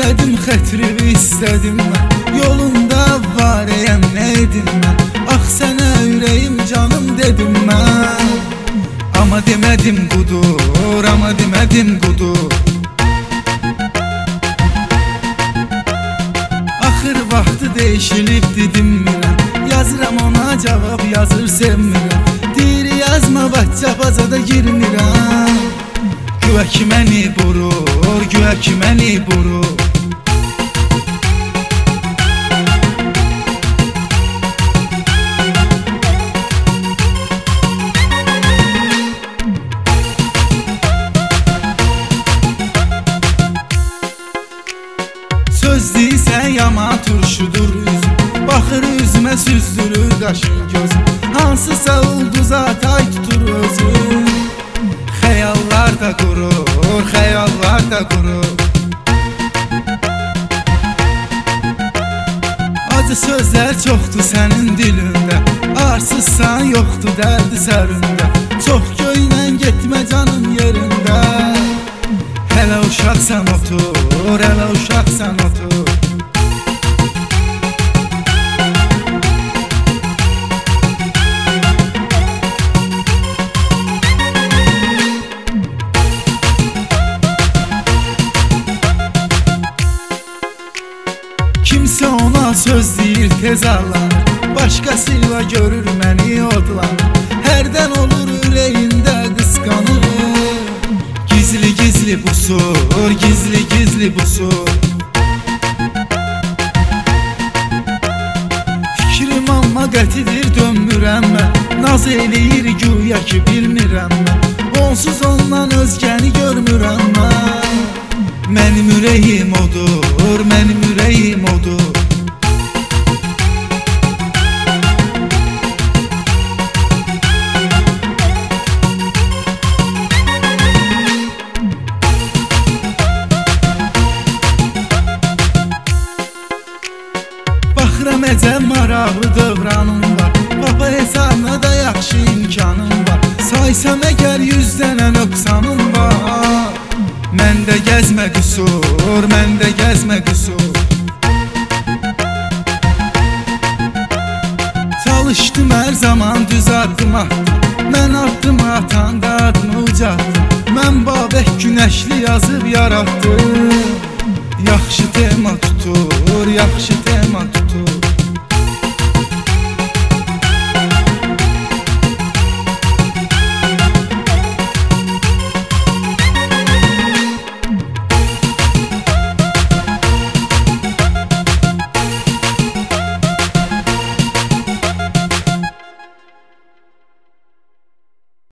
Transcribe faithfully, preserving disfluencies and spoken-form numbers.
İstədim xətrini istədim mən, yolunda varəyəm nə edim mən. Ax sənə ürəyim canım dedim mən, amma demədim qudur, amma demədim qudur. Axır vaxtı değişilib dedim mirəm, yazıram ona cavab yazır sevmirəm. Deyir yazma WhatsApp-a da girmirəm. Güya ki məni vurur, güya ki məni vurur. Söz deyirsən yama turşudur üzüm, baxır üzümə süzdürür qaşın gözüm. Hansısa ulduza tay tutur özüm, xəyallar da qurur, xəyallar da qurur. Acı sözlər çoxdur sənin dilində, arsızsan yoxdur dərdi sərində. Çox göynə getmə canım yerində, hələ uşaqsan otur, hələ uşaqsan otur. Kimsə ona söz deyir tez ağlanır, başqasıyla görür məni odlanır. Hərdən olur ürəyində qısqanır, gizli gizli busur, gizli gizli busur. Fikrim amma qətidir dönmürəm mən, naz eləyir güya ki bilmirəm mən. Onsuz ondan özgəni görmürəm mən. Mənim ürəyim odur, mənim ürəyim odur. Baxıram əcəb maraqlı dövranım var, baba hesabına da yaxşı imkanım var. Saysam əgər yüz dənə nöqsanım var, məndə gəzmə qüsur, məndə gəzmə qüsur. Çalışdım hər zaman düz addım atdım, mən addım atanda adımı ucatdım. Mən Babək günəşli yazıb yaratdım, yaxşı tema tutur, yaxşı tema tutur.